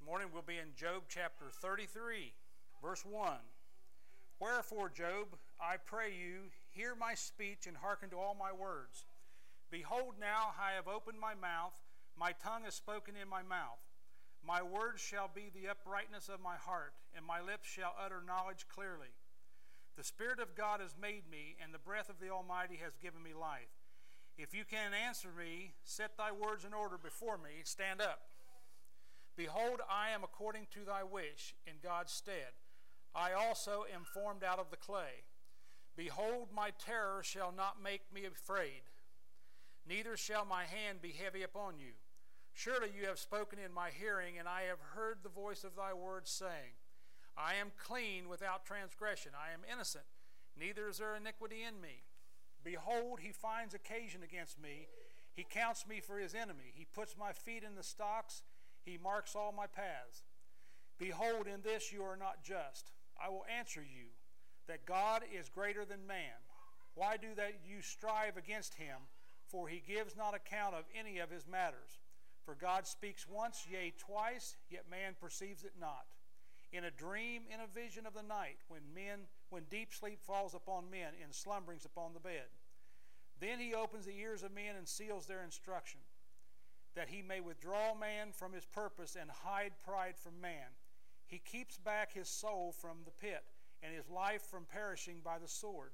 morning we'll be in Job chapter 33, verse 1. Wherefore, Job, I pray you, hear my speech and hearken to all my words. Behold, now I have opened my mouth, my tongue is spoken in my mouth. My words shall be the uprightness of my heart, and my lips shall utter knowledge clearly. The Spirit of God has made me, and the breath of the Almighty has given me life. If you can answer me, set thy words in order before me, stand up. Behold, I am according to thy wish, in God's stead. I also am formed out of the clay. Behold, my terror shall not make me afraid, neither shall my hand be heavy upon you. Surely you have spoken in my hearing, and I have heard the voice of thy words, saying, I am clean without transgression, I am innocent, neither is there iniquity in me. Behold, he finds occasion against me, he counts me for his enemy, he puts my feet in the stocks, he marks all my paths. Behold, in this you are not just. I will answer you, that God is greater than man. Why do that you strive against him? For he gives not account of any of his matters. For God speaks once, yea, twice, yet man perceives it not. In a dream, in a vision of the night, when deep sleep falls upon men, in slumberings upon the bed. Then he opens the ears of men and seals their instruction, that he may withdraw man from his purpose and hide pride from man. He keeps back his soul from the pit, and his life from perishing by the sword.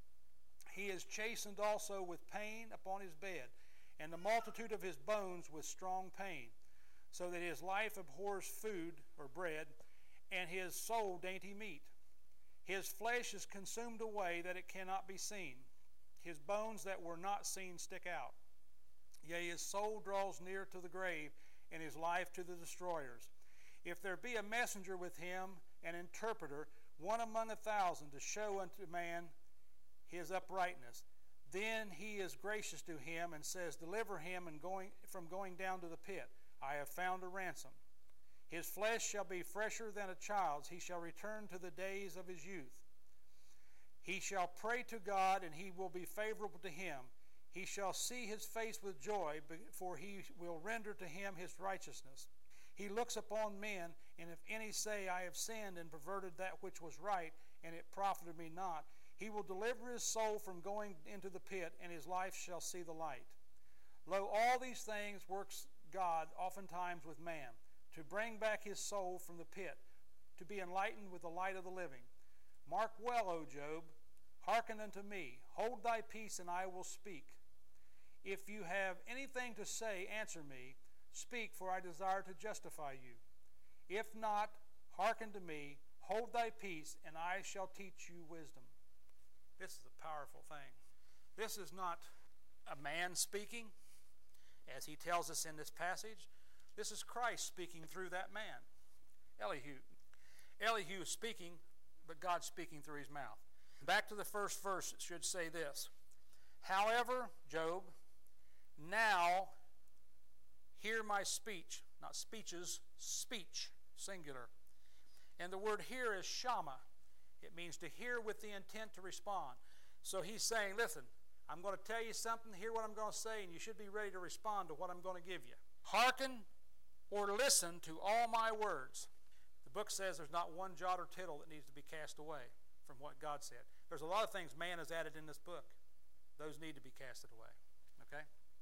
He is chastened also with pain upon his bed, and the multitude of his bones with strong pain, so that his life abhors food or bread, and his soul dainty meat. His flesh is consumed away that it cannot be seen. His bones that were not seen stick out. Yea, his soul draws near to the grave, and his life to the destroyers. If there be a messenger with him, an interpreter, one among 1,000, to show unto man his uprightness, then he is gracious to him, and says, Deliver him from going down to the pit. I have found a ransom. His flesh shall be fresher than a child's. He shall return to the days of his youth. He shall pray to God, and he will be favorable to him. He shall see his face with joy, for he will render to him his righteousness. He looks upon men, and if any say, I have sinned and perverted that which was right, and it profited me not, he will deliver his soul from going into the pit, and his life shall see the light. Lo, all these things works God oftentimes with man, to bring back his soul from the pit, to be enlightened with the light of the living. Mark well, O Job, hearken unto me, hold thy peace, and I will speak. If you have anything to say, answer me. Speak, for I desire to justify you. If not, hearken to me, hold thy peace, and I shall teach you wisdom. This is a powerful thing. This is not a man speaking, as he tells us in this passage. This is Christ speaking through that man, Elihu. Elihu is speaking, but God's speaking through his mouth. Back to the first verse, it should say this. However, Job, now hear my speech. Not speeches, speech, singular. And the word hear is shama. It means to hear with the intent to respond. So he's saying, listen, I'm going to tell you something, hear what I'm going to say, and you should be ready to respond to what I'm going to give you. Hearken or listen to all my words. The book says there's not one jot or tittle that needs to be cast away from what God said. There's a lot of things man has added in this book. Those need to be casted away. Okay?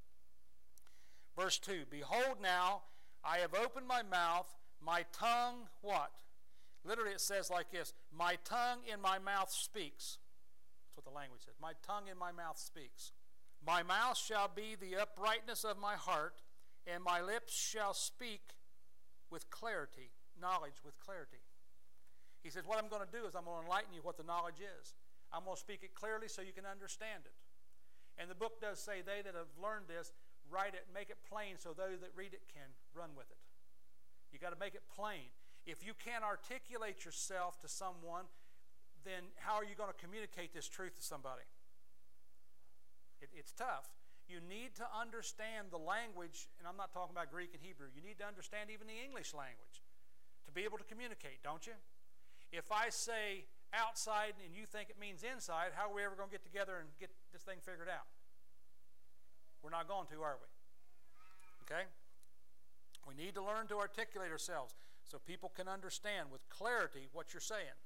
Verse 2, Behold now, I have opened my mouth, my tongue, what? Literally it says like this, my tongue in my mouth speaks. That's what the language says. My tongue in my mouth speaks. My mouth shall be the uprightness of my heart, and my lips shall speak with clarity, knowledge with clarity. He says, what I'm going to do is I'm going to enlighten you what the knowledge is. I'm going to speak it clearly so you can understand it. And the book does say, they that have learned this, write it, make it plain so those that read it can run with it. You've got to make it plain. If you can't articulate yourself to someone, then how are you going to communicate this truth to somebody? It's tough. You need to understand the language, and I'm not talking about Greek and Hebrew. You need to understand even the English language to be able to communicate, don't you? If I say outside and you think it means inside, how are we ever going to get together and get this thing figured out? We're not going to, are we? Okay? We need to learn to articulate ourselves. so people can understand with clarity what you're saying.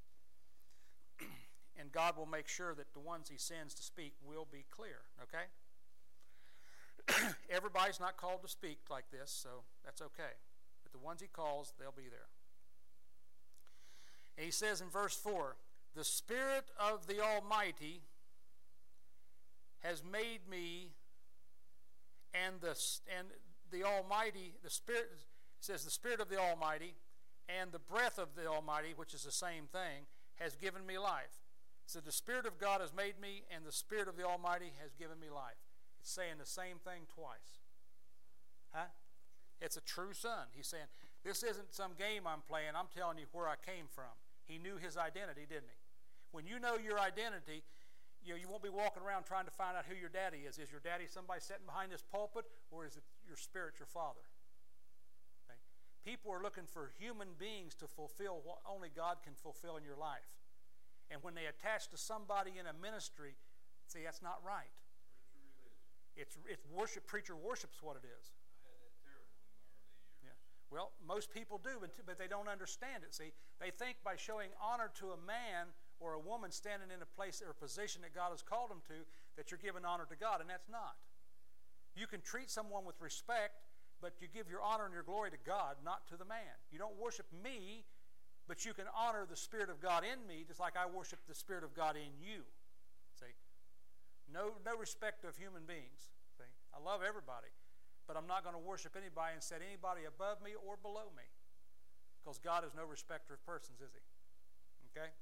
And God will make sure that the ones He sends to speak will be clear, okay? Everybody's not called to speak like this, so that's okay. But the ones He calls, they'll be there. And He says in verse 4, the Spirit of the Almighty has made me, and the Almighty, the Spirit, it says the Spirit of the Almighty and the breath of the Almighty, which is the same thing, has given me life. So the Spirit of God has made me, and the Spirit of the Almighty has given me life. It's saying the same thing twice. Huh? It's a true son. He's saying, this isn't some game I'm playing. I'm telling you where I came from. He knew his identity, didn't he? When you know your identity, you won't be walking around trying to find out who your daddy is. Is your daddy somebody sitting behind this pulpit, or is it your spirit, your father? Okay? People are looking for human beings to fulfill what only God can fulfill in your life. And when they attach to somebody in a ministry, see, that's not right. It's worship. Preacher worship's what it is. I had that terrible in my early years. Yeah. Well, most people do, but they don't understand it. See, they think by showing honor to a man or a woman standing in a place or a position that God has called them to, that you're giving honor to God, and that's not. You can treat someone with respect, but you give your honor and your glory to God, not to the man. You don't worship me, but you can honor the Spirit of God in me, just like I worship the Spirit of God in you. See? No respect of human beings. See? I love everybody, but I'm not going to worship anybody and set anybody above me or below me, because God is no respecter of persons, is He? Okay?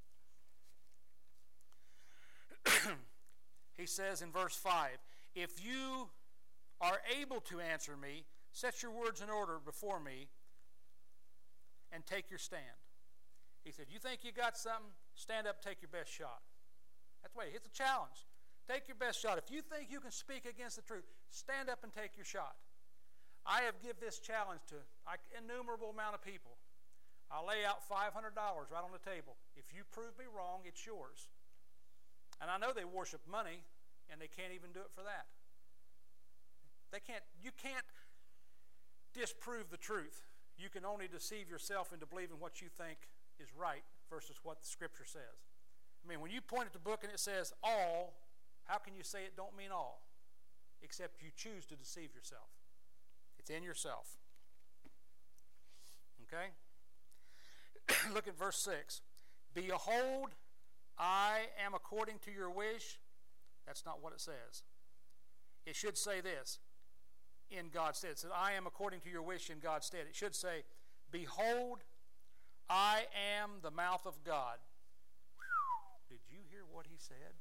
He says in verse 5, if you are able to answer me, set your words in order before me and take your stand. He said, you think you got something? Stand up, take your best shot. That's the way. It's a challenge. Take your best shot. If you think you can speak against the truth, stand up and take your shot. I have given this challenge to an innumerable amount of people. I'll lay out $500 right on the table. If you prove me wrong, it's yours. And I know they worship money, and they can't even do it for that. You can't disprove the truth. You can only deceive yourself into believing what you think is right versus what the Scripture says. I mean, when you point at the book and it says all, how can you say it don't mean all? Except you choose to deceive yourself. It's in yourself. Okay? Look at verse 6. Behold, I am according to your wish. That's not what it says. It should say this, in God's stead. It says, I am according to your wish in God's stead. It should say, behold, I am the mouth of God. Did you hear what he said?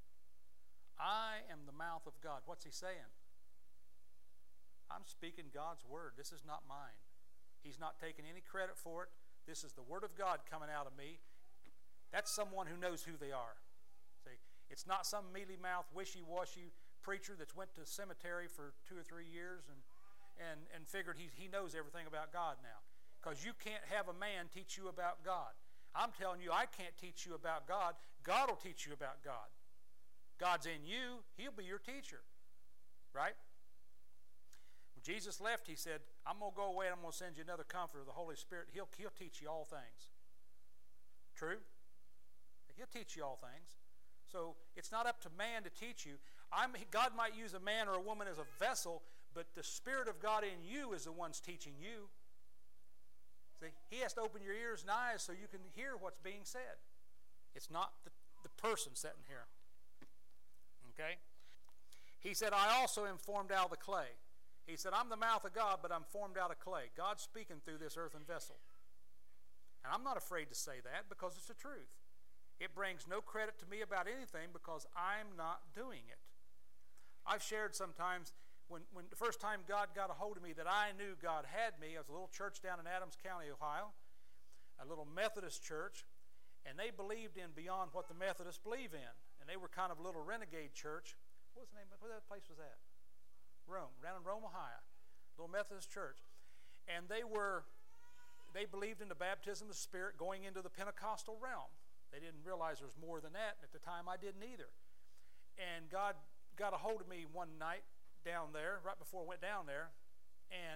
I am the mouth of God. What's he saying? I'm speaking God's word. This is not mine. He's not taking any credit for it. This is the word of God coming out of me. That's someone who knows who they are. See, it's not some mealy-mouthed, wishy-washy preacher that's went to seminary for 2 or 3 years and figured he knows everything about God now. Because you can't have a man teach you about God. I'm telling you, I can't teach you about God. God will teach you about God. God's in you. He'll be your teacher. Right? When Jesus left, he said, I'm going to go away and I'm going to send you another comforter, the Holy Spirit. He'll teach you all things. True? He'll teach you all things. So it's not up to man to teach you. God might use a man or a woman as a vessel, but the Spirit of God in you is the one's teaching you. See, he has to open your ears and eyes so you can hear what's being said. It's not the person sitting here. Okay? He said, I also am formed out of the clay. He said, I'm the mouth of God, but I'm formed out of clay. God's speaking through this earthen vessel. And I'm not afraid to say that because it's the truth. It brings no credit to me about anything because I'm not doing it. I've shared sometimes when the first time God got a hold of me that I knew God had me. I was a little church down in Adams County, Ohio, a little Methodist church, and they believed in beyond what the Methodists believe in. And they were kind of a little renegade church. What was the name? What that place was at? Rome, around in Rome, Ohio. Little Methodist church. And they believed in the baptism of the Spirit going into the Pentecostal realm. They didn't realize there was more than that. At the time, I didn't either. And God got a hold of me one night down there, right before I went down there. And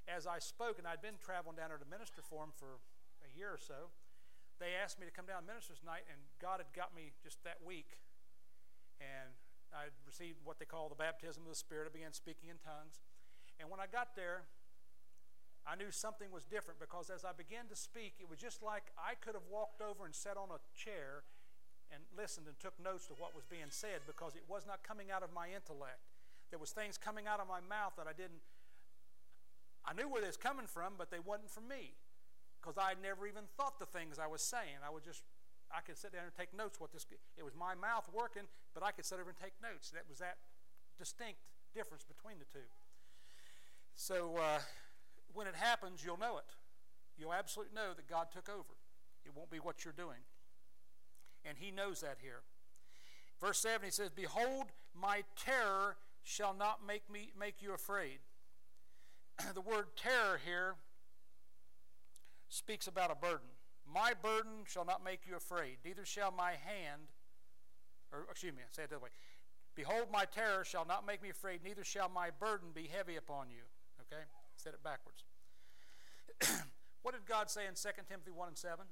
as I spoke, and I'd been traveling down there to minister for them for a year or so, they asked me to come down and minister tonight, and God had got me just that week, and I received what they call the baptism of the Spirit. I began speaking in tongues. And when I got there, I knew something was different, because as I began to speak, it was just like I could have walked over and sat on a chair and listened and took notes to what was being said, because it was not coming out of my intellect. There was things coming out of my mouth that I knew where they was coming from, but they wasn't from me, because I had never even thought the things I was saying. I could sit down and take notes. It was my mouth working, but I could sit over and take notes. That was that distinct difference between the two. So when it happens, you'll know it. You'll absolutely know that God took over. It won't be what you're doing. And he knows that here. Verse 7, he says, "Behold, my terror shall not make you afraid." The word terror here speaks about a burden. My burden shall not make you afraid, neither shall my hand, say it that way. Behold, my terror shall not make me afraid, neither shall my burden be heavy upon you. Okay? Said it backwards. What did God say in 2 Timothy 1 and 7?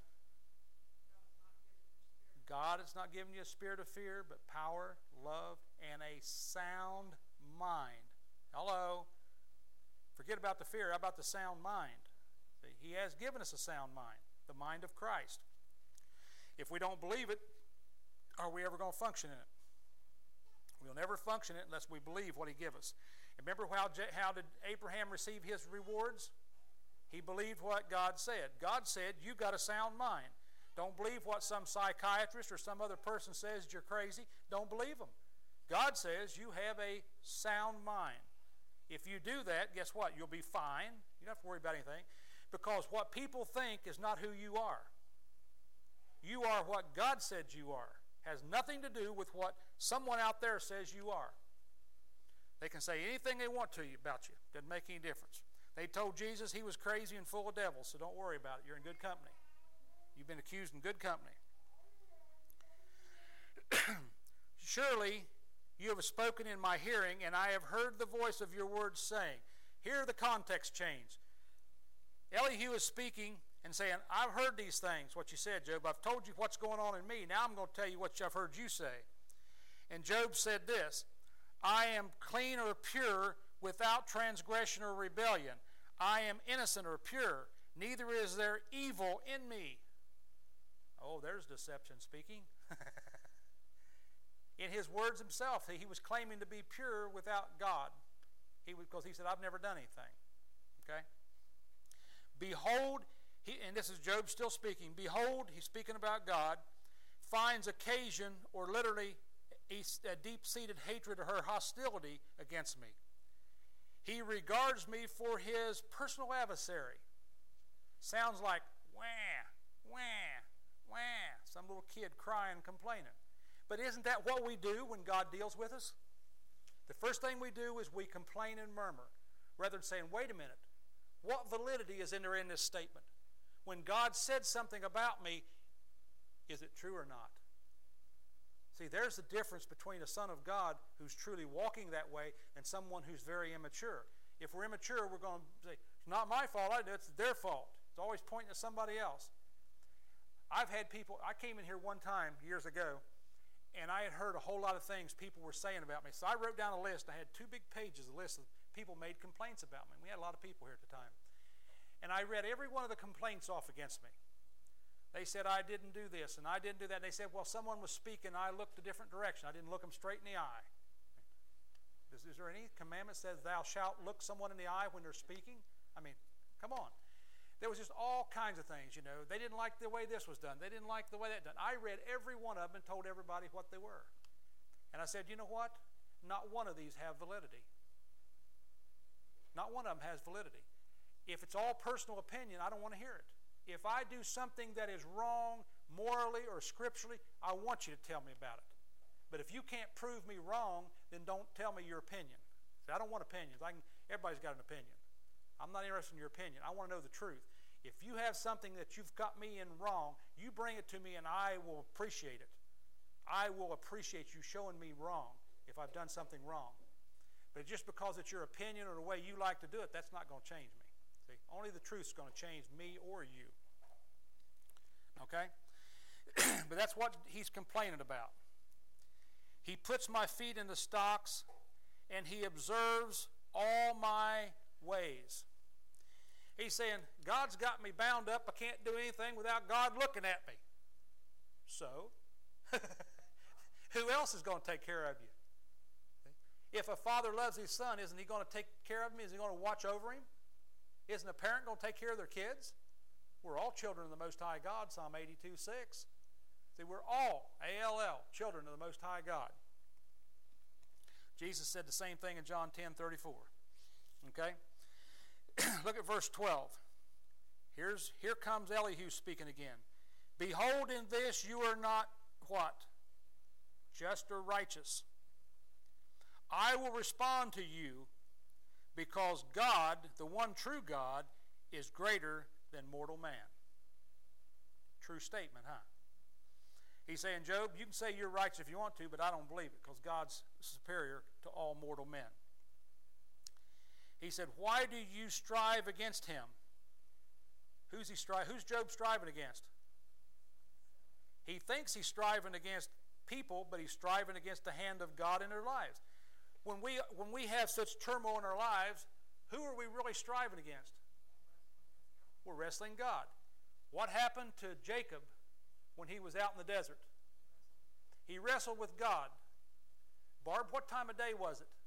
God has not given you a spirit of fear, but power, love, and a sound mind. Hello? Forget about the fear. How about the sound mind? See, he has given us a sound mind, the mind of Christ. If we don't believe it, are we ever going to function in it? We'll never function in it unless we believe what he gives us. Remember how did Abraham receive his rewards? He believed what God said. God said, you got a sound mind. Don't believe what some psychiatrist or some other person says you're crazy. Don't believe them. God says you have a sound mind. If you do that, guess what? You'll be fine. You don't have to worry about anything. Because what people think is not who you are. You are what God said you are. Has nothing to do with what someone out there says you are. They can say anything they want to you about you. Doesn't make any difference. They told Jesus he was crazy and full of devils, so don't worry about it. You're in good company. You've been accused in good company. Surely you have spoken in my hearing, and I have heard the voice of your words saying. Here the context change. Elihu is speaking and saying, I've heard these things, what you said, Job. I've told you what's going on in me. Now I'm going to tell you what I've heard you say. And Job said this, I am clean or pure without transgression or rebellion. I am innocent or pure. Neither is there evil in me. Oh, there's deception speaking. In his words himself, he was claiming to be pure without God. Because he said, I've never done anything. Okay? Behold, and this is Job still speaking, behold, he's speaking about God, finds occasion or literally a deep-seated hatred or hostility against me. He regards me for his personal adversary. Sounds like wah, wah, wah. Some little kid crying, complaining. But isn't that what we do when God deals with us? The first thing we do is we complain and murmur, rather than saying, wait a minute, what validity is in there in this statement? When God said something about me, is it true or not? See, there's the difference between a son of God who's truly walking that way and someone who's very immature. If we're immature, we're going to say, it's not my fault, it's their fault. It's always pointing at somebody else. I've had people, I came in here one time years ago, and I had heard a whole lot of things people were saying about me. So I wrote down a list. I had 2 big pages, a list of people made complaints about me. We had a lot of people here at the time. And I read every one of the complaints off against me. They said I didn't do this and I didn't do that. They said, well, someone was speaking, I looked a different direction. I didn't look them straight in the eye. Is there any commandment that says thou shalt look someone in the eye when they're speaking? I mean, come on. There was just all kinds of things, you know. They didn't like the way this was done. They didn't like the way that done. I read every one of them and told everybody what they were. And I said, you know what? Not one of these have validity. Not one of them has validity. If it's all personal opinion, I don't want to hear it. If I do something that is wrong morally or scripturally, I want you to tell me about it. But if you can't prove me wrong, then don't tell me your opinion. See, I don't want opinions. Everybody's got an opinion. I'm not interested in your opinion. I want to know the truth. If you have something that you've got me in wrong, you bring it to me and I will appreciate it. I will appreciate you showing me wrong if I've done something wrong. But just because it's your opinion or the way you like to do it, that's not going to change me. Only the truth's going to change me or you. Okay? But that's what he's complaining about. He puts my feet in the stocks, and he observes all my ways. He's saying, God's got me bound up. I can't do anything without God looking at me. So, who else is going to take care of you? If a father loves his son, isn't he going to take care of him? Is he going to watch over him? Isn't a parent going to take care of their kids? We're all children of the Most High God, Psalm 82:6. See, we're all, A-L-L, children of the Most High God. Jesus said the same thing in John 10:34. Okay? Look at verse 12. Here comes Elihu speaking again. Behold, in this you are not what? Just or righteous. I will respond to you because God, the one true God, is greater than mortal man. True statement, huh? He's saying, Job, you can say you're righteous if you want to, but I don't believe it because God's superior to all mortal men. He said, why do you strive against him? Who's Job striving against? He thinks he's striving against people, but he's striving against the hand of God in their lives. When we have such turmoil in our lives, who are we really striving against? We're wrestling God. What happened to Jacob when he was out in the desert? He wrestled with God. Barb, what time of day was it?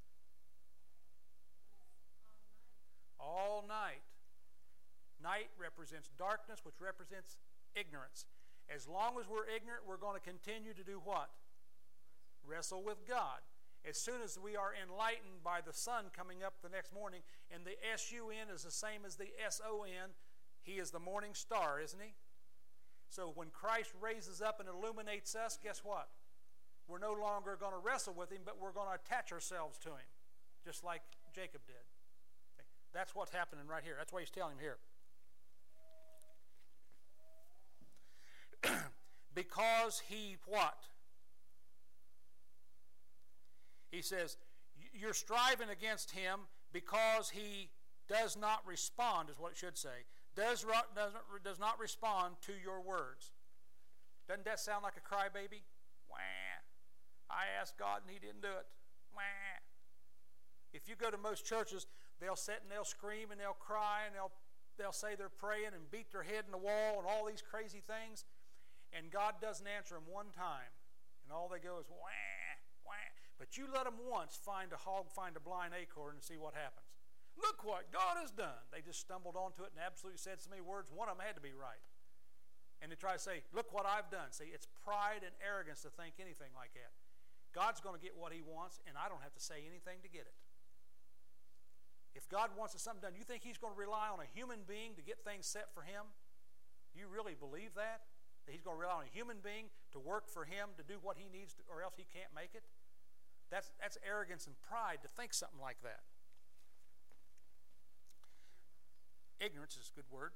All night. Night represents darkness, which represents ignorance. As long as we're ignorant, we're going to continue to do what? Wrestle with God. As soon as we are enlightened by the sun coming up the next morning, and the S-U-N is the same as the S-O-N, he is the morning star, isn't he? So when Christ raises up and illuminates us, guess what? We're no longer going to wrestle with him, but we're going to attach ourselves to him, just like Jacob did. Okay. That's what's happening right here. That's what he's telling him here. Because he what? He says, you're striving against him because he does not respond, is what it should say. Does not respond to your words. Doesn't that sound like a crybaby? Wah. I asked God and he didn't do it. Wah. If you go to most churches, they'll sit and they'll scream and they'll cry and they'll say they're praying and beat their head in the wall and all these crazy things. And God doesn't answer them one time. And all they go is, wah, wah. But you let them once find a hog, find a blind acorn, and see what happens. Look what God has done. They just stumbled onto it and absolutely said so many words. One of them had to be right. And they try to say, look what I've done. See, it's pride and arrogance to think anything like that. God's going to get what he wants, and I don't have to say anything to get it. If God wants something done, you think he's going to rely on a human being to get things set for him? You really believe that? That he's going to rely on a human being to work for him, to do what he needs, or else he can't make it? That's arrogance and pride to think something like that. Ignorance is a good word.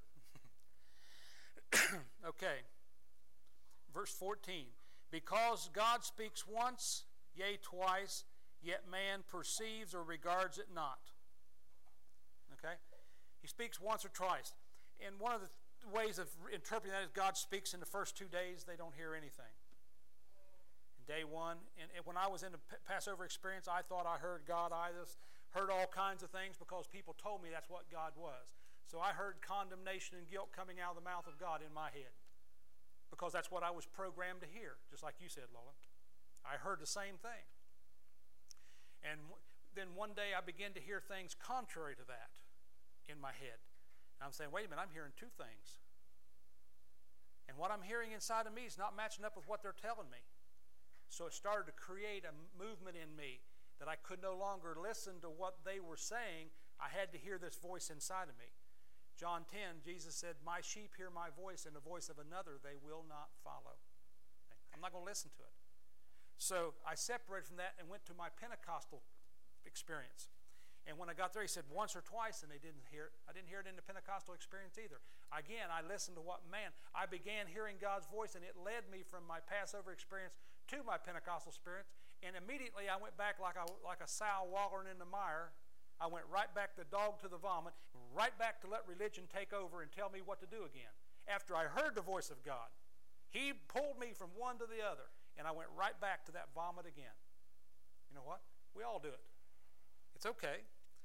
Okay. Verse 14. Because God speaks once, yea, twice, yet man perceives or regards it not. Okay? He speaks once or twice. And one of the ways of interpreting that is God speaks in the first 2 days, they don't hear anything. Day one, and when I was in the Passover experience, I thought I heard God. I just heard all kinds of things because people told me that's what God was. So I heard condemnation and guilt coming out of the mouth of God in my head because that's what I was programmed to hear, just like you said, Lola. I heard the same thing. And then one day I began to hear things contrary to that in my head. And I'm saying, wait a minute, I'm hearing two things. And what I'm hearing inside of me is not matching up with what they're telling me. So it started to create a movement in me that I could no longer listen to what they were saying. I had to hear this voice inside of me. John 10, Jesus said, my sheep hear my voice, and the voice of another they will not follow. I'm not going to listen to it. So I separated from that and went to my Pentecostal experience. And when I got there, he said once or twice, and they didn't hear it. I didn't hear it in the Pentecostal experience either. Again, I listened to what man. I began hearing God's voice, and it led me from my Passover experience to my Pentecostal experience. And immediately I went back like a sow wallowing in the mire I went right back the dog to the vomit, right back to let religion take over and tell me what to do again. After I heard the voice of God, He pulled me from one to the other, and I went right back to that vomit again. You know what? We all do it. It's okay.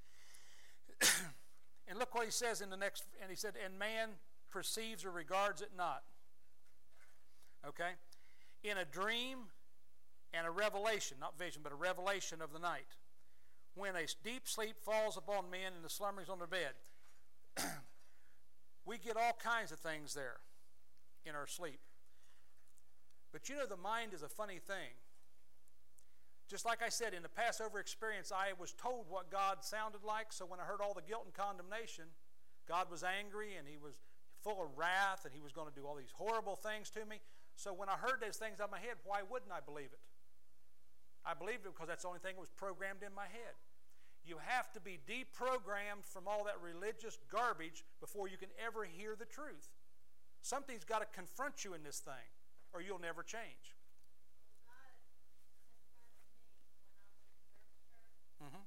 And look what He says in the next, and He said, and man perceives or regards it not. Okay? In a dream and a revelation, not vision, but a revelation of the night, when a deep sleep falls upon men and the slumberings on their bed, we get all kinds of things there in our sleep. But you know, the mind is a funny thing. Just like I said, in the Passover experience, I was told what God sounded like, so when I heard all the guilt and condemnation, God was angry and He was full of wrath and He was going to do all these horrible things to me. So when I heard those things out of my head, why wouldn't I believe it? I believed it because that's the only thing that was programmed in my head. You have to be deprogrammed from all that religious garbage before you can ever hear the truth. Something's got to confront you in this thing, or you'll never change. Mm-hmm.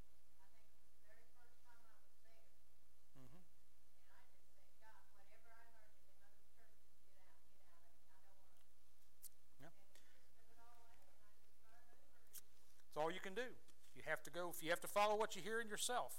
That's all you can do. You have to go. You have to follow what you hear in yourself.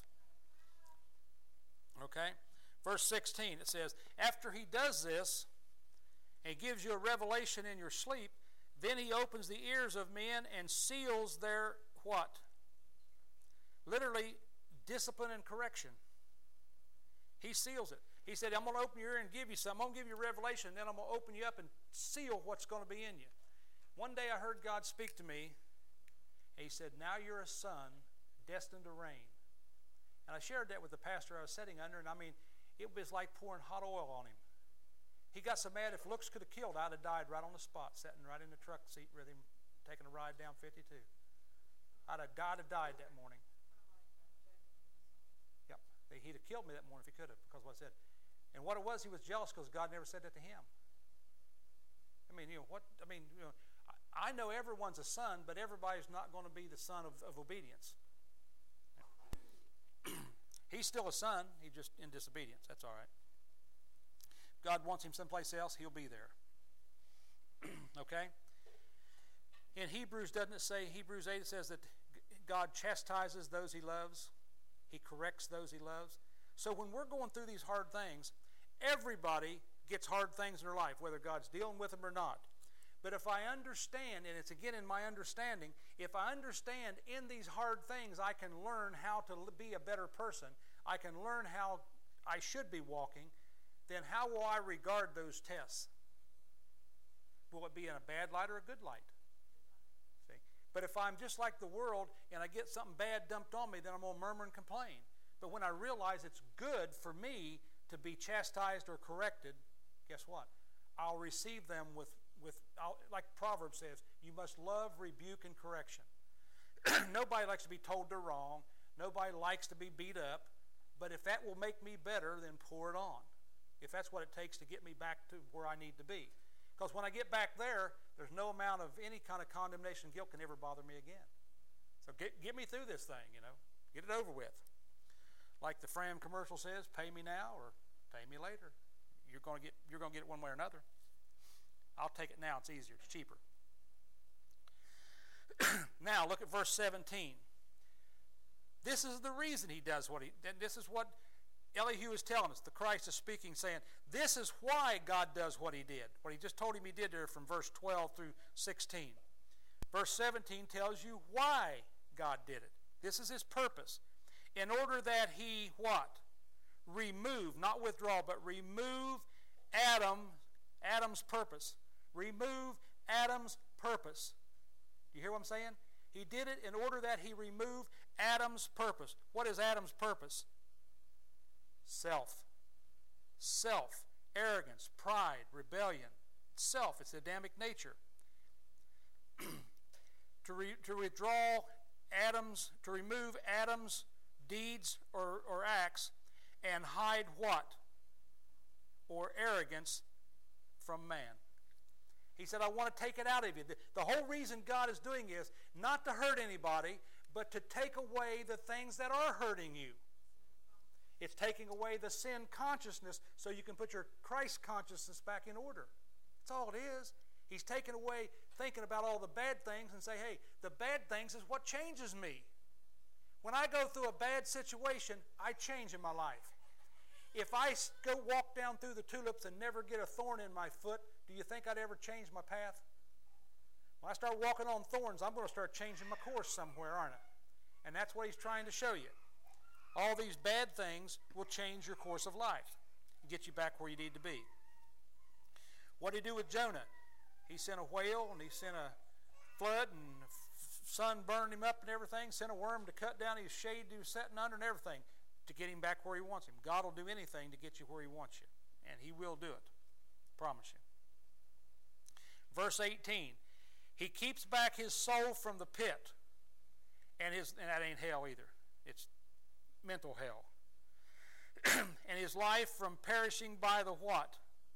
Okay? Verse 16, it says, after He does this and gives you a revelation in your sleep, then He opens the ears of men and seals their what? Literally, discipline and correction. He seals it. He said, I'm going to open your ear and give you something. I'm going to give you a revelation, and then I'm going to open you up and seal what's going to be in you. One day I heard God speak to me, and He said, now you're a son destined to reign. And I shared that with the pastor I was sitting under, and I mean, it was like pouring hot oil on him. He got so mad, if looks could have killed, I'd have died right on the spot, sitting right in the truck seat with him, taking a ride down 52. I'd have died that morning. Yep. He'd have killed me that morning if he could have, because of what I said. And what it was, he was jealous because God never said that to him. I mean, I know everyone's a son, but everybody's not going to be the son of obedience. He's still a son, he's just in disobedience. That's all right. If God wants him someplace else, He'll be there. Okay? In Hebrews, doesn't it say, Hebrews 8, it says that God chastises those He loves. He corrects those He loves. So when we're going through these hard things, everybody gets hard things in their life, whether God's dealing with them or not. But if I understand, and it's again in my understanding, if I understand in these hard things I can learn how to be a better person, I can learn how I should be walking, then how will I regard those tests? Will it be in a bad light or a good light? See? But if I'm just like the world and I get something bad dumped on me, then I'm going to murmur and complain. But when I realize it's good for me to be chastised or corrected, guess what? I'll receive them with like Proverbs says, you must love, rebuke, and correction. Nobody likes to be told they're wrong. Nobody likes to be beat up. But if that will make me better, then pour it on. If that's what it takes to get me back to where I need to be. Because when I get back there, there's no amount of any kind of condemnation and guilt can ever bother me again. So get me through this thing, you know. Get it over with. Like the Fram commercial says, pay me now or pay me later. You're going to get it one way or another. I'll take it now. It's easier. It's cheaper. Now, look at verse 17. This is the reason He does what He... This is what Elihu is telling us. The Christ is speaking, saying, this is why God does what He did. What He just told him He did there from verse 12 through 16. Verse 17 tells you why God did it. This is His purpose. In order that He, what? Remove, not withdraw, but remove Adam's purpose. Remove Adam's purpose. Do you hear what I'm saying? He did it in order that He remove Adam's purpose. What is Adam's purpose? Self. Self. Arrogance, pride, rebellion. Self. It's the Adamic nature. To remove Adam's deeds or acts and hide what? Or arrogance from man. He said, I want to take it out of you. The whole reason God is doing is not to hurt anybody, but to take away the things that are hurting you. It's taking away the sin consciousness so you can put your Christ consciousness back in order. That's all it is. He's taking away thinking about all the bad things and say, hey, the bad things is what changes me. When I go through a bad situation, I change in my life. If I go walk down through the tulips and never get a thorn in my foot, do you think I'd ever change my path? When I start walking on thorns, I'm going to start changing my course somewhere, aren't I? And that's what he's trying to show you. All these bad things will change your course of life and get you back where you need to be. What did he do with Jonah? He sent a whale and he sent a flood and the sun burned him up and everything, sent a worm to cut down his shade he was sitting under and everything to get him back where he wants him. God will do anything to get you where he wants you, and he will do it. Promise you. Verse 18, he keeps back his soul from the pit, and that ain't hell either. It's mental hell. And his life from perishing by the what?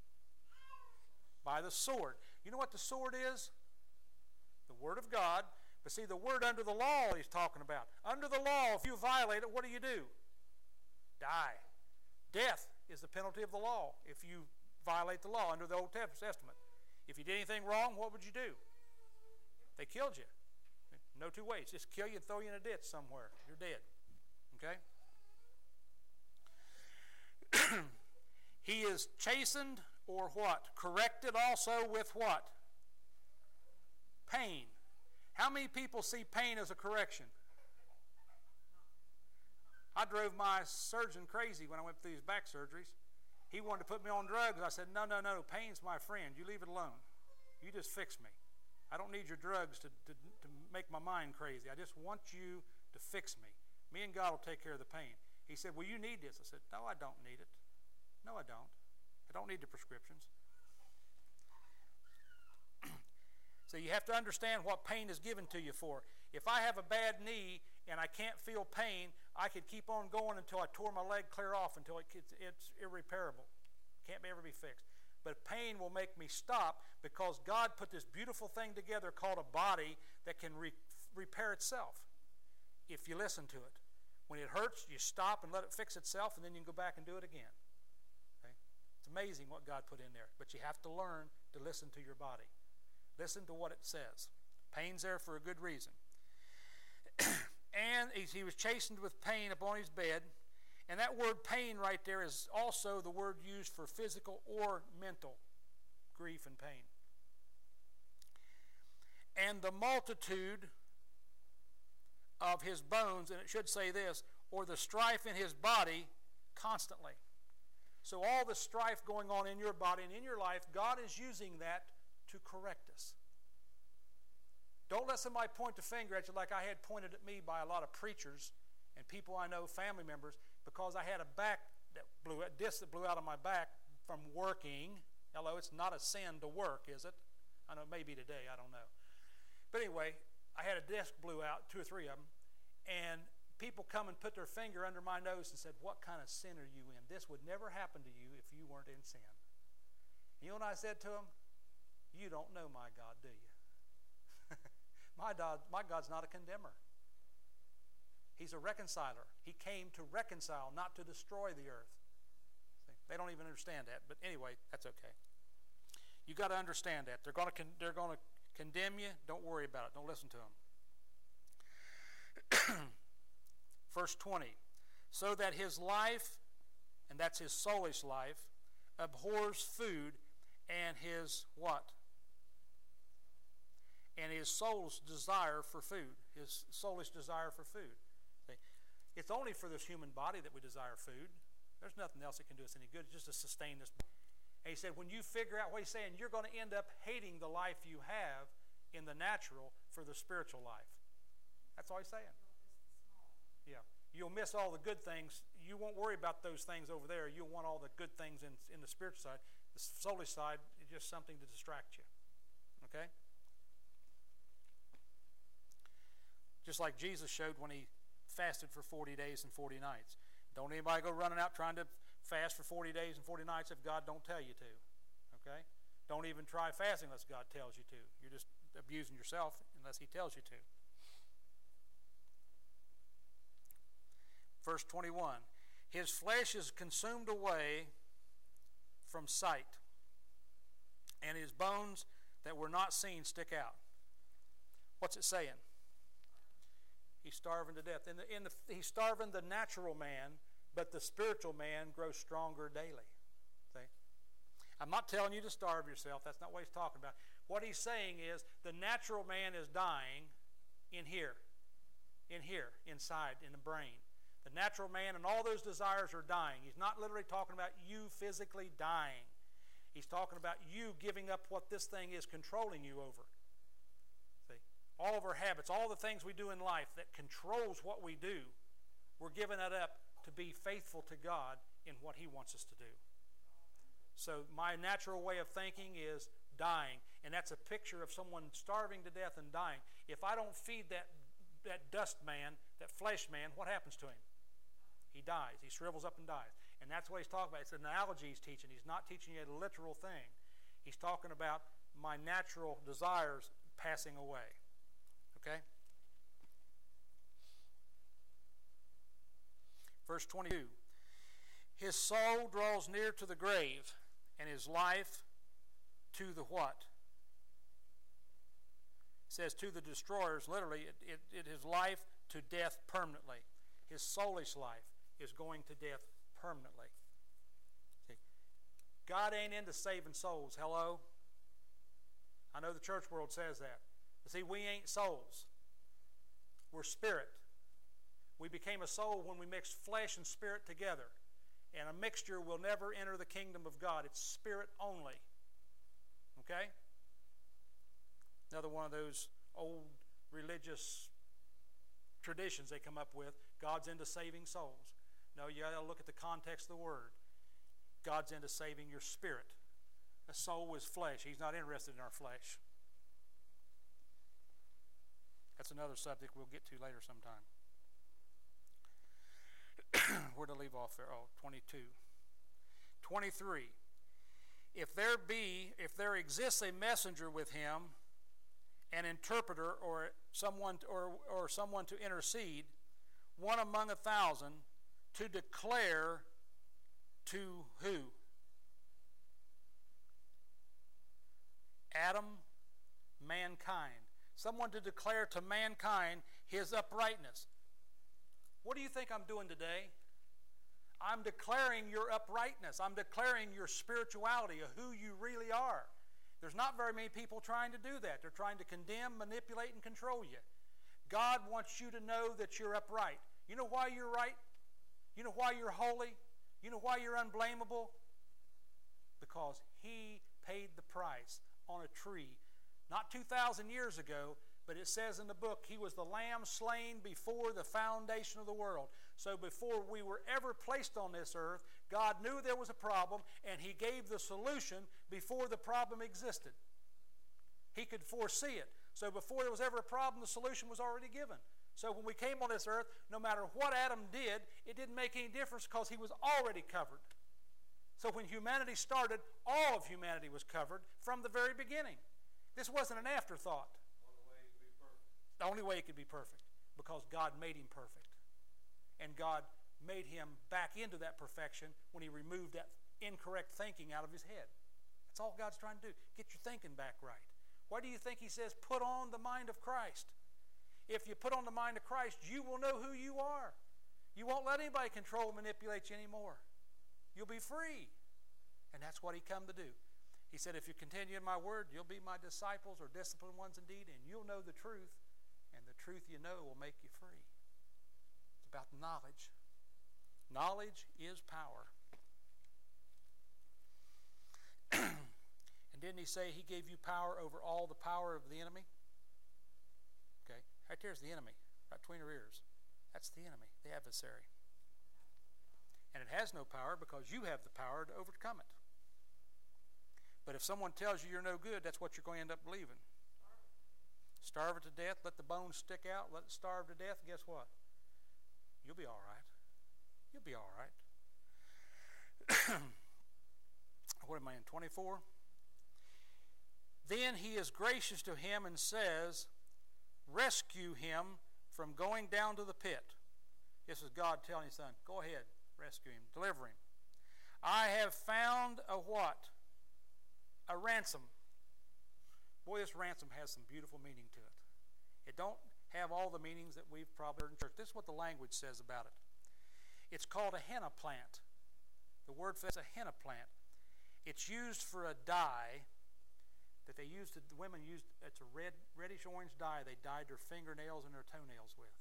By the sword. You know what the sword is? The Word of God. But see, the word under the law he's talking about. Under the law, if you violate it, what do? Die. Death is the penalty of the law if you violate the law under the Old Testament. If you did anything wrong, what would you do? They killed you. No two ways. Just kill you and throw you in a ditch somewhere. You're dead. Okay? He is chastened or what? Corrected also with what? Pain. How many people see pain as a correction? I drove my surgeon crazy when I went through these back surgeries. He wanted to put me on drugs. I said, no, pain's my friend. You leave it alone. You just fix me. I don't need your drugs to make my mind crazy. I just want you to fix me. Me and God will take care of the pain. He said, well, you need this. I said, no, I don't need it. No, I don't. I don't need the prescriptions. So you have to understand what pain is given to you for. If I have a bad knee and I can't feel pain, I could keep on going until I tore my leg clear off until it's irreparable. Can't ever be fixed. But pain will make me stop because God put this beautiful thing together called a body that can repair itself if you listen to it. When it hurts, you stop and let it fix itself, and then you can go back and do it again. Okay? It's amazing what God put in there. But you have to learn to listen to your body. Listen to what it says. Pain's there for a good reason. And he was chastened with pain upon his bed. And that word pain right there is also the word used for physical or mental grief and pain. And the multitude of his bones, and it should say this, or the strife in his body constantly. So all the strife going on in your body and in your life, God is using that to correct us. Don't let somebody point the finger at you like I had pointed at me by a lot of preachers and people I know, family members, because I had a disc that blew out of my back from working. Hello, it's not a sin to work, is it? I know maybe today, I don't know. But anyway, I had a disc blew out, 2 or 3 of them, and people come and put their finger under my nose and said, what kind of sin are you in? This would never happen to you if you weren't in sin. You know what I said to them? You don't know my God, do you? My God's not a condemner. He's a reconciler. He came to reconcile, not to destroy the earth. See, they don't even understand that. But anyway, that's okay. You got to understand that. They're going to condemn you. Don't worry about it. Don't listen to them. Verse 20. So that his life, and that's his soulish life, abhors food, and his what? And his soul's desire for food. His soulish desire for food. See? It's only for this human body that we desire food. There's nothing else that can do us any good. It's just to sustain this. And he said, when you figure out what he's saying, you're going to end up hating the life you have in the natural for the spiritual life. That's all he's saying. Yeah. You'll miss all the good things. You won't worry about those things over there. You'll want all the good things in the spiritual side. The soulish side is just something to distract you. Okay? Just like Jesus showed when he fasted for 40 days and 40 nights. Don't anybody go running out trying to fast for 40 days and 40 nights if God don't tell you to. Okay? Don't even try fasting unless God tells you to. You're just abusing yourself unless he tells you to. Verse 21. His flesh is consumed away from sight, and his bones that were not seen stick out. What's it saying? He's starving to death. He's starving the natural man, but the spiritual man grows stronger daily. See? I'm not telling you to starve yourself. That's not what he's talking about. What he's saying is the natural man is dying in here, inside, in the brain. The natural man and all those desires are dying. He's not literally talking about you physically dying. He's talking about you giving up what this thing is controlling you over. See? All of our habits, all the things we do in life that controls what we do, we're giving that up to be faithful to God in what He wants us to do. So my natural way of thinking is dying. And that's a picture of someone starving to death and dying. If I don't feed that dust man, that flesh man, what happens to him? He dies. He shrivels up and dies. And that's what he's talking about. It's an analogy he's teaching. He's not teaching you a literal thing. He's talking about my natural desires passing away. Okay? Verse 22. His soul draws near to the grave, and his life to the what? It says to the destroyers. Literally, it is life to death permanently. His soulish life is going to death permanently. See, God ain't into saving souls. Hello? I know the church world says that. But see, we ain't souls. We're spirit. We became a soul when we mixed flesh and spirit together. And a mixture will never enter the kingdom of God. It's spirit only. Okay? Another one of those old religious traditions they come up with. God's into saving souls. No, you got to look at the context of the word. God's into saving your spirit. A soul is flesh. He's not interested in our flesh. That's another subject we'll get to later sometime. Where to leave off there? Oh, 22. 23. If there exists a messenger with him, an interpreter, or someone to intercede, one among 1,000, to declare to who? Adam, mankind. Someone to declare to mankind his uprightness. What do you think I'm doing today? I'm declaring your uprightness. I'm declaring your spirituality of who you really are. There's not very many people trying to do that. They're trying to condemn, manipulate, and control you. God wants you to know that you're upright. You know why you're right? You know why you're holy? You know why you're unblameable? Because He paid the price on a tree not 2,000 years ago, but it says in the book, He was the lamb slain before the foundation of the world. So before we were ever placed on this earth, God knew there was a problem, and He gave the solution before the problem existed. He could foresee it. So before there was ever a problem, the solution was already given. So when we came on this earth, no matter what Adam did, it didn't make any difference because he was already covered. So when humanity started, all of humanity was covered from the very beginning. This wasn't an afterthought. The only way it could be perfect, because God made him perfect. And God made him back into that perfection when He removed that incorrect thinking out of his head. That's all God's trying to do. Get your thinking back right. Why do you think He says, put on the mind of Christ? If you put on the mind of Christ, you will know who you are. You won't let anybody control and manipulate you anymore. You'll be free. And that's what He come to do. He said, if you continue in my word, you'll be my disciples, or disciplined ones indeed, and you'll know the truth, and the truth you know will make you free. It's about knowledge. Knowledge is power. And didn't He say He gave you power over all the power of the enemy? Okay, right there's the enemy, right between your ears. That's the enemy, the adversary. And it has no power because you have the power to overcome it. But if someone tells you you're no good, that's what you're going to end up believing. Starve it to death, let the bones stick out, let it starve to death, and guess what? You'll be all right. You'll be all right. What am I in, 24? Then He is gracious to him and says, rescue him from going down to the pit. This is God telling his son, go ahead, rescue him, deliver him. I have found a what? A ransom. Boy, this ransom has some beautiful meaning to it. It don't have all the meanings that we've probably heard in church. This is what the language says about it. It's called a henna plant. The word for that's a henna plant. It's used for a dye that they used, the women used, it's a reddish orange dye they dyed their fingernails and their toenails with.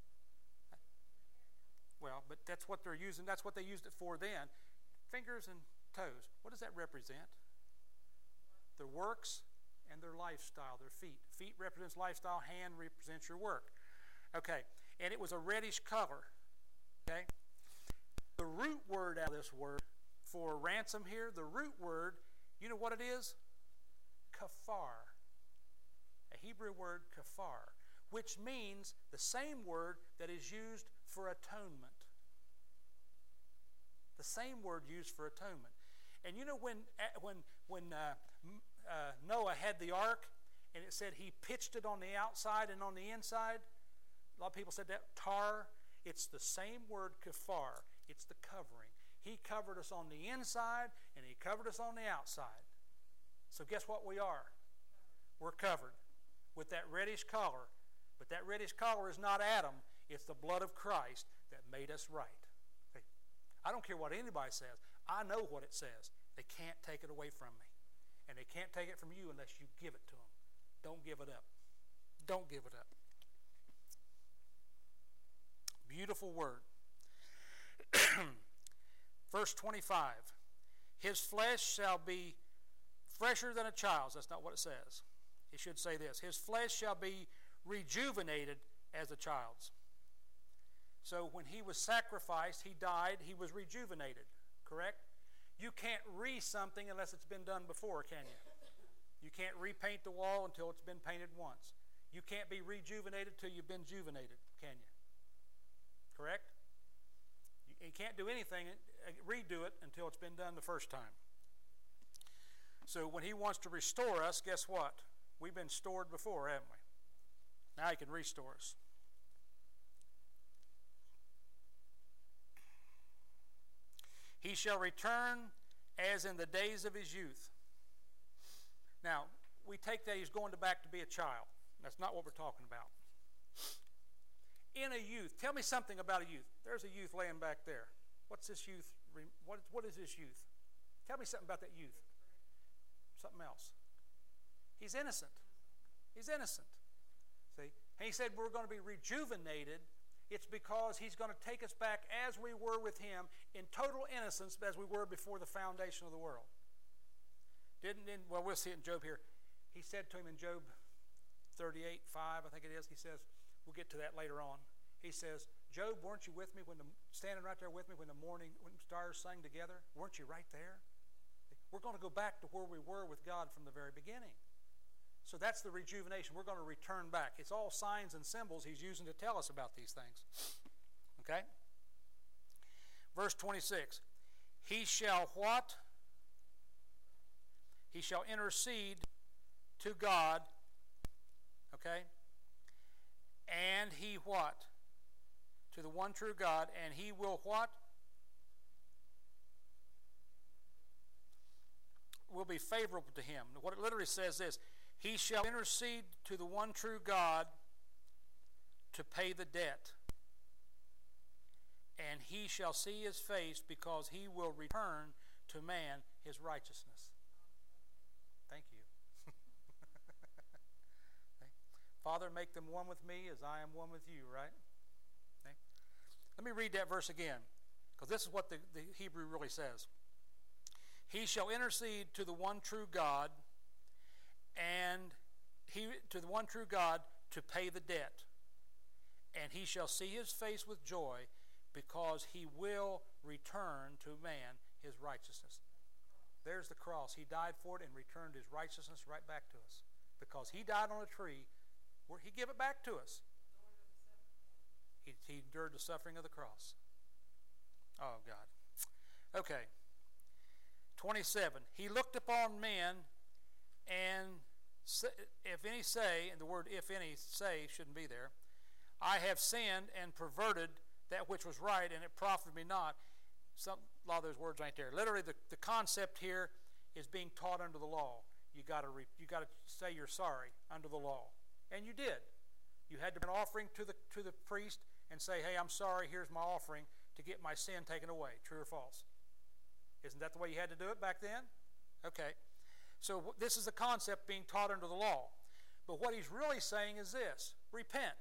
Well, but that's what they're using, that's what they used it for then. Fingers and toes. What does that represent? Their works and their lifestyle, their feet. Feet represents lifestyle, hand represents your work. Okay, and it was a reddish color. Okay? The root word out of this word for ransom here, the root word, you know what it is? Kafar. A Hebrew word, kafar, which means the same word that is used for atonement. The same word used for atonement. And you know when Noah had the ark, and it said he pitched it on the outside and on the inside? A lot of people said that tar. It's the same word, kafar. It's the covering. He covered us on the inside, and he covered us on the outside. So guess what we are? We're covered with that reddish color. But that reddish color is not Adam. It's the blood of Christ that made us right. Okay? I don't care what anybody says. I know what it says. They can't take it away from me. And they can't take it from you unless you give it to them. Don't give it up. Don't give it up. Beautiful word. Verse 25. His flesh shall be fresher than a child's. That's not what it says. It should say this. His flesh shall be rejuvenated as a child's. So when he was sacrificed, he died, he was rejuvenated. Correct? You can't something unless it's been done before, can you? You can't repaint the wall until it's been painted once. You can't be rejuvenated till you've been juvenated, can you? Correct? You can't do anything, redo it until it's been done the first time. So when he wants to restore us, guess what? We've been stored before, haven't we? Now he can restore us. He shall return as in the days of his youth. Now, we take that he's going back to be a child. That's not what we're talking about. In a youth, tell me something about a youth. There's a youth laying back there. What's this youth? What is this youth? Tell me something about that youth. Something else. He's innocent. He's innocent. See? And he said we're going to be rejuvenated. It's because he's going to take us back as we were with him in total innocence as we were before the foundation of the world. Well, we'll see it in Job here. He said to him in Job 38:5, I think it is, he says, we'll get to that later on. He says, Job, weren't you with me standing right there with me when the morning when stars sang together? Weren't you right there? We're going to go back to where we were with God from the very beginning. So that's the rejuvenation. We're going to return back. It's all signs and symbols he's using to tell us about these things. Okay? Verse 26. He shall what? He shall intercede to God. Okay? And he what? To the one true God. And he will what? Will be favorable to him. What it literally says is, he shall intercede to the one true God to pay the debt. And he shall see his face because he will return to man his righteousness. Thank you. Okay. Father, make them one with me as I am one with you, right? Okay. Let me read that verse again, because this is what the Hebrew really says. He shall intercede to the one true God, and to the one true God to pay the debt. And he shall see his face with joy, because he will return to man his righteousness. There's the cross. He died for it and returned his righteousness right back to us. Because he died on a tree, he gave it back to us. He endured the suffering of the cross. Oh, God. Okay. 27. He looked upon men, and if any say, and the word if any say shouldn't be there, I have sinned and perverted that which was right, and it profited me not. A lot of those words ain't there. Literally, the concept here is being taught under the law. You got to say you're sorry under the law, and you did. You had to bring an offering to the priest and say, "Hey, I'm sorry. Here's my offering to get my sin taken away." True or false? Isn't that the way you had to do it back then? Okay. So this is the concept being taught under the law. But what he's really saying is this: repent.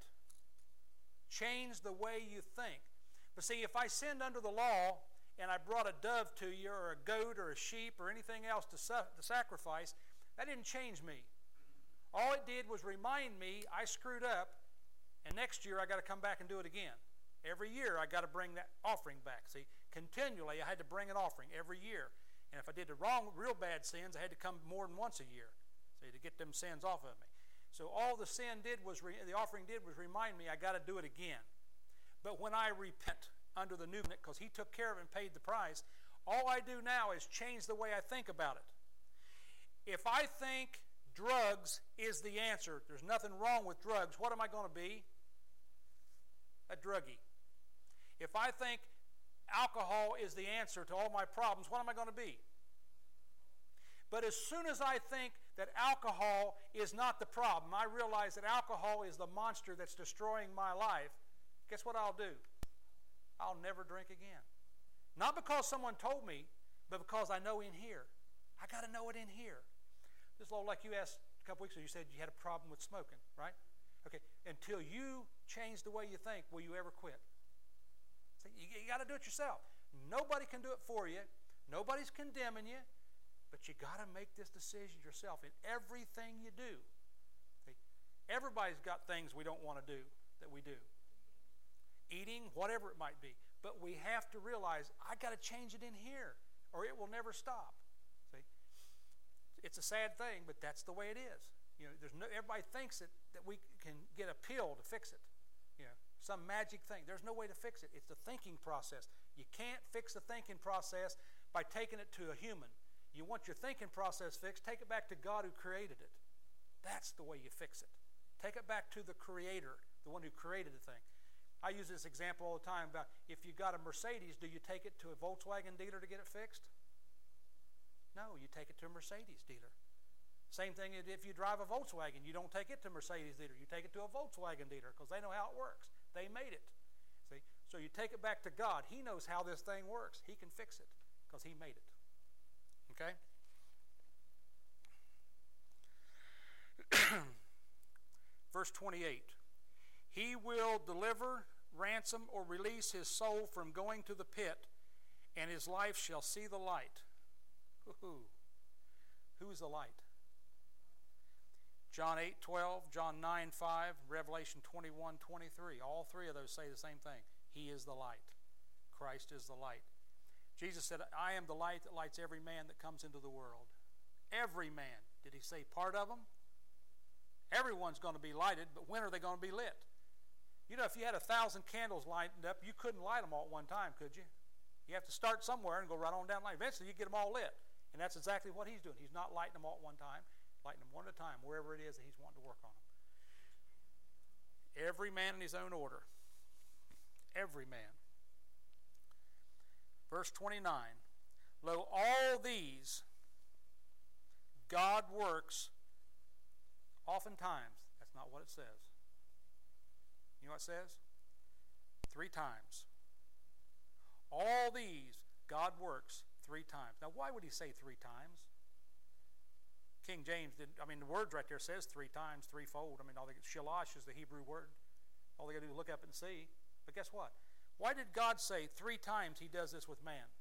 Change the way you think. But see, if I sinned under the law and I brought a dove to you, or a goat, or a sheep, or anything else to sacrifice, that didn't change me. All it did was remind me I screwed up, and next year I got to come back and do it again. Every year I got to bring that offering back. See, continually I had to bring an offering every year. And if I did the wrong, real bad sins, I had to come more than once a year, see, to get them sins off of me. So all the offering did was remind me I got to do it again. But when I repent under the new covenant, because he took care of it and paid the price, all I do now is change the way I think about it. If I think drugs is the answer, there's nothing wrong with drugs, what am I going to be? A druggie. If I think alcohol is the answer to all my problems, what am I going to be? But as soon as I think that alcohol is not the problem, I realize that alcohol is the monster that's destroying my life, guess what I'll do? I'll never drink again. Not because someone told me, but because I know in here. I got to know it in here. This is like you asked a couple weeks ago, you said you had a problem with smoking, right? Okay, until you change the way you think, will you ever quit? See, you got to do it yourself. Nobody can do it for you. Nobody's condemning you, but you got to make this decision yourself in everything you do. See, everybody's got things we don't want to do that we do. Eating, whatever it might be. But we have to realize, I got to change it in here, or it will never stop. See? It's a sad thing, but that's the way it is. You know, everybody thinks that we can get a pill to fix it. You know, some magic thing. There's no way to fix it. It's the thinking process. You can't fix the thinking process by taking it to a human. You want your thinking process fixed, take it back to God who created it. That's the way you fix it. Take it back to the Creator, the one who created the thing. I use this example all the time about if you got a Mercedes, do you take it to a Volkswagen dealer to get it fixed? No, you take it to a Mercedes dealer. Same thing if you drive a Volkswagen. You don't take it to a Mercedes dealer. You take it to a Volkswagen dealer because they know how it works. They made it. See? So you take it back to God. He knows how this thing works. He can fix it because He made it. Okay? Verse 28. He will deliver, ransom, or release his soul from going to the pit, and his life shall see the light. Who's the light? John 8:12, John 9:5, Revelation 21:23. All three of those say the same thing. He is the light. Christ is the light. Jesus said, I am the light that lights every man that comes into the world. Every man. Did he say part of them? Everyone's going to be lighted, but when are they going to be lit? You know, if you had 1,000 candles lighted up, you couldn't light them all at one time, could you? You have to start somewhere and go right on down the line. Eventually, you get them all lit. And that's exactly what he's doing. He's not lighting them all at one time, lighting them one at a time, wherever it is that he's wanting to work on them. Every man in his own order. Every man. Verse 29. Lo, all these God works oftentimes. That's not what it says. You know what it says? 3 times. All these God works 3 times. Now, why would he say 3 times? King James didn't, the word right there says 3 times, threefold. Shalash is the Hebrew word. All they got to do is look up and see. But guess what? Why did God say 3 times he does this with man?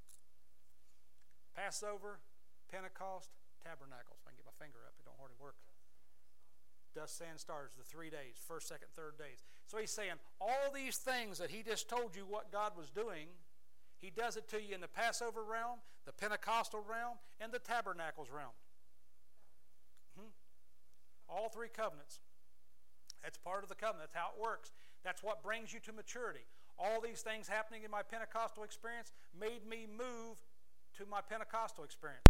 Passover, Pentecost, Tabernacles. If I can get my finger up, it don't hardly work. Dust, sand, stars, the 3 days, first, second, third days. So he's saying all these things that he just told you what God was doing, he does it to you in the Passover realm, the Pentecostal realm, and the Tabernacles realm. All 3 covenants. That's part of the covenant. That's how it works. That's what brings you to maturity. All these things happening in my Pentecostal experience made me move to my Pentecostal experience.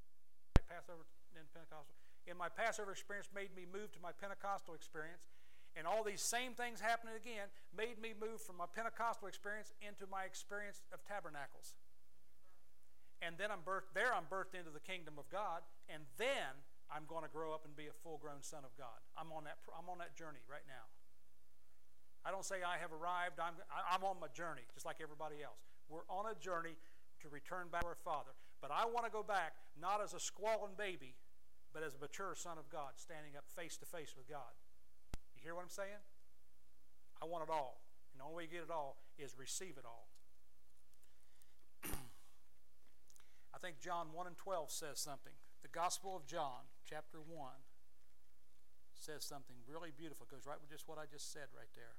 Passover and Pentecostal. In my Passover experience made me move to my Pentecostal experience. And all these same things happening again made me move from my Pentecostal experience into my experience of tabernacles. And then I'm birthed into the kingdom of God, and then I'm going to grow up and be a full-grown son of God. I'm on that journey right now. I don't say I have arrived. I'm on my journey, just like everybody else. We're on a journey to return back to our Father. But I want to go back not as a squalling baby, but as a mature son of God, standing up face to face with God. You hear what I'm saying? I want it all. And the only way you get it all is receive it all. I think John 1 and 12 says something. The Gospel of John, chapter 1, says something really beautiful. It goes right with just what I just said right there.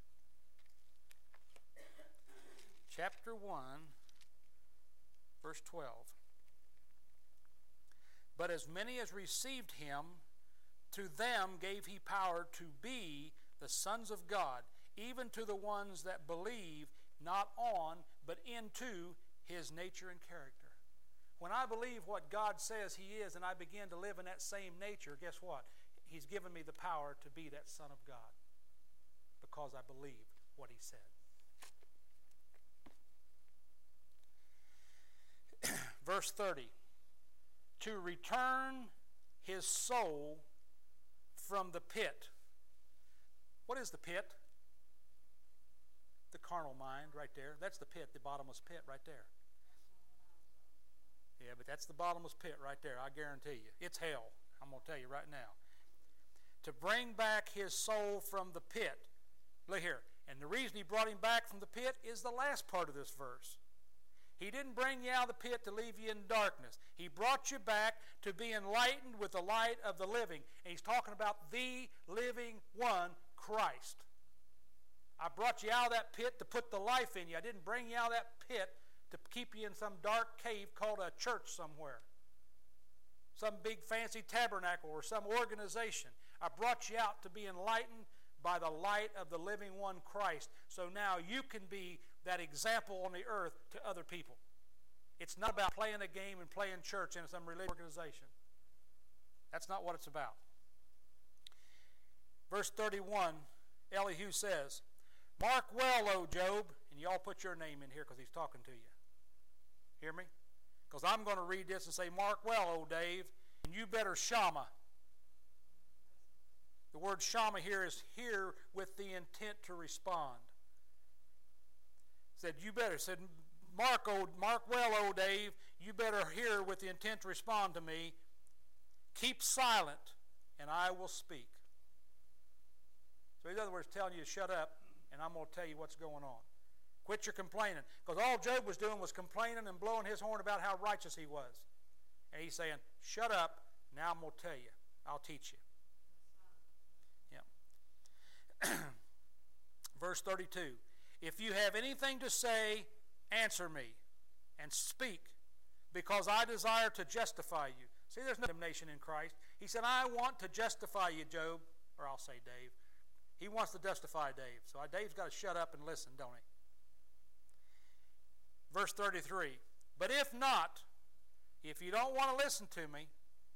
Chapter 1, verse 12. But as many as received him, to them gave he power to be the sons of God, even to the ones that believe not on, but into his nature and character. When I believe what God says he is and I begin to live in that same nature, guess what? He's given me the power to be that son of God because I believed what he said. Verse 30. To return his soul from the pit. What is the pit? The carnal mind right there. That's the pit, the bottomless pit right there. Yeah, but that's the bottomless pit right there, I guarantee you. It's hell, I'm going to tell you right now. To bring back his soul from the pit. Look here. And the reason he brought him back from the pit is the last part of this verse. He didn't bring you out of the pit to leave you in darkness. He brought you back to be enlightened with the light of the living. And he's talking about the living one, Christ. I brought you out of that pit to put the life in you. I didn't bring you out of that pit to keep you in some dark cave called a church somewhere. Some big fancy tabernacle or some organization. I brought you out to be enlightened by the light of the living one, Christ. So now you can be that example on the earth to other people. It's not about playing a game and playing church in some religious organization. That's not what it's about. Verse 31, Elihu says, Mark well, O Job, and you all put your name in here because he's talking to you. Hear me? Because I'm going to read this and say, Mark well, O Dave, and you better shama. The word shama here is hear with the intent to respond. Said, you better, said, Mark well, O Dave, you better hear with the intent to respond to me. Keep silent, and I will speak. So in other words, telling you to shut up, and I'm going to tell you what's going on. Quit your complaining. Because all Job was doing was complaining and blowing his horn about how righteous he was. And he's saying, shut up, now I'm going to tell you. I'll teach you. Yeah. Verse 32. If you have anything to say, answer me and speak, because I desire to justify you. See, there's no condemnation in Christ. He said, I want to justify you, Job. Or I'll say Dave. He wants to justify Dave. So Dave's got to shut up and listen, don't he? Verse 33. But if not, if you don't want to listen to me,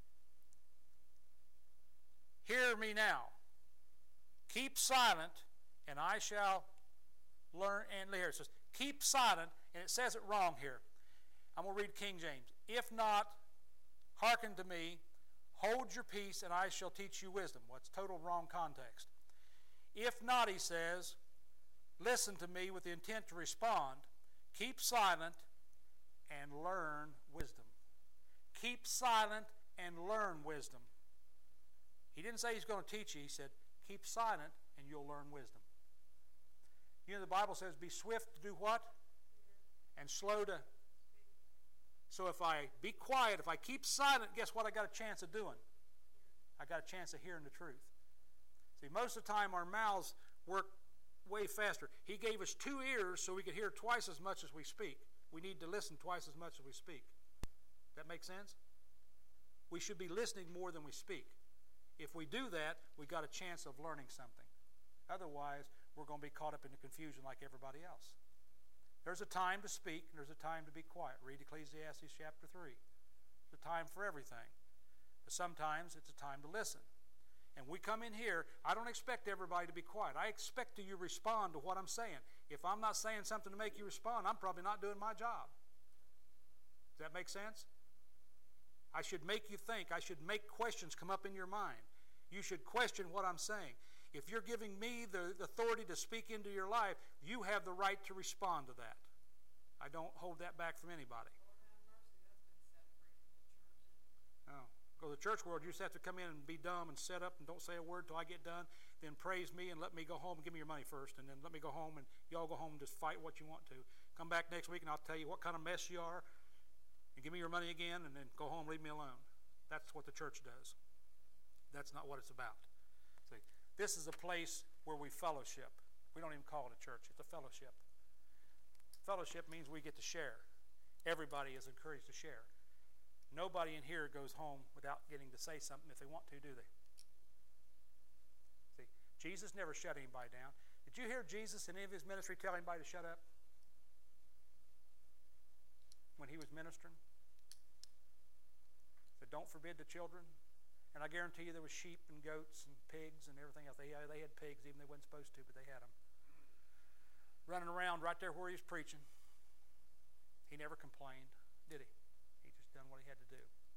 hear me now. Keep silent, and I shall learn. And here it says, keep silent, and it says it wrong here. I'm going to read King James. If not, hearken to me, hold your peace, and I shall teach you wisdom. What's total wrong context. If not, he says, listen to me with the intent to respond. Keep silent and learn wisdom. Keep silent and learn wisdom. He didn't say he's going to teach you. He said, keep silent and you'll learn wisdom. You know, the Bible says, be swift to do what? And slow to. So if I be quiet, if I keep silent, guess what I got a chance of doing? I got a chance of hearing the truth. See, most of the time our mouths work way faster. He gave us 2 ears so we could hear twice as much as we speak. We need to listen twice as much as we speak. That make sense? We should be listening more than we speak. If we do that, we got a chance of learning something. Otherwise, we're going to be caught up in the confusion like everybody else. There's a time to speak and there's a time to be quiet. Read Ecclesiastes chapter 3. There's a time for everything. But sometimes it's a time to listen. and we come in here, I don't expect everybody to be quiet. I expect you to respond to what I'm saying. If I'm not saying something to make you respond, I'm probably not doing my job. Does that make sense? I should make you think. I should make questions come up in your mind. You should question what I'm saying. If you're giving me the authority to speak into your life, you have the right to respond to that. I don't hold that back from anybody. Oh. Go to the church world, you just have to come in and be dumb and set up and don't say a word till I get done, then praise me and let me go home and give me your money first, and then let me go home and y'all go home and just fight what you want to. Come back next week and I'll tell you what kind of mess you are and give me your money again and then go home, leave me alone. That's what the church does. That's not what it's about. See, this is a place where we fellowship. We don't even call it a church. It's a fellowship. Fellowship means we get to share. Everybody is encouraged to share. Nobody in here goes home without getting to say something if they want to, do they? See, Jesus never shut anybody down. Did you hear Jesus in any of his ministry tell anybody to shut up? When he was ministering? He said, don't forbid the children. And I guarantee you there was sheep and goats and pigs and everything else. They had pigs even they weren't supposed to, but they had them. Running around right there where he was preaching. He never complained, did he? He just done what he had to do.